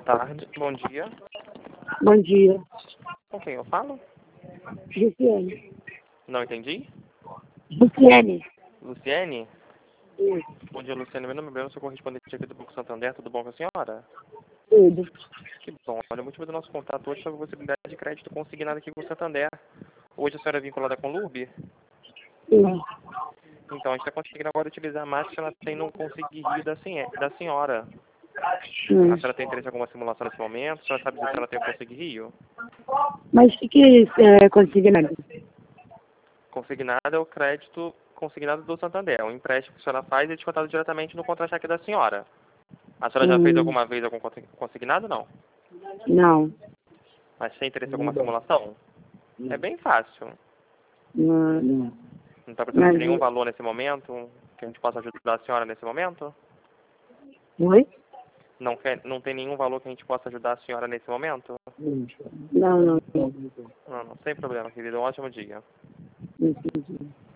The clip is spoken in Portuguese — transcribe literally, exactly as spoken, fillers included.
tarde, bom dia. Bom dia. Com quem eu falo? Luciane. Não entendi. Luciane. Luciene? Isso. Bom dia, Luciane. Meu nome é Breno, sou correspondente aqui do Banco Santander. Tudo bom com a senhora? Tudo. Que bom. Olha, o motivo do nosso contato hoje é sobre a possibilidade de crédito consignado aqui com o Santander. Hoje a senhora é vinculada com o L U B? Sim. Então, a gente está conseguindo agora utilizar mais que ela tem no Conseguir Rio da, sen- da senhora. Hum. A senhora tem interesse em alguma simulação nesse momento? A senhora sabe dizer se ela tem o Conseguir Rio? Mas o que, que é isso? É consignado? Consignado é o crédito consignado do Santander. É um empréstimo que a senhora faz e é descontado diretamente no contra-cheque da senhora. A senhora já fez Hum. alguma vez algum consi- consignado? Não. Não. Mas tem interesse em alguma simulação? É bem fácil. Não, não. Não está precisando de Mas, nenhum valor nesse momento? Que a gente possa ajudar a senhora nesse momento? oi? Não, quer, não tem nenhum valor que a gente possa ajudar a senhora nesse momento? Não, não. Não. Não, não, sem problema, querido. Um ótimo dia. Entendi.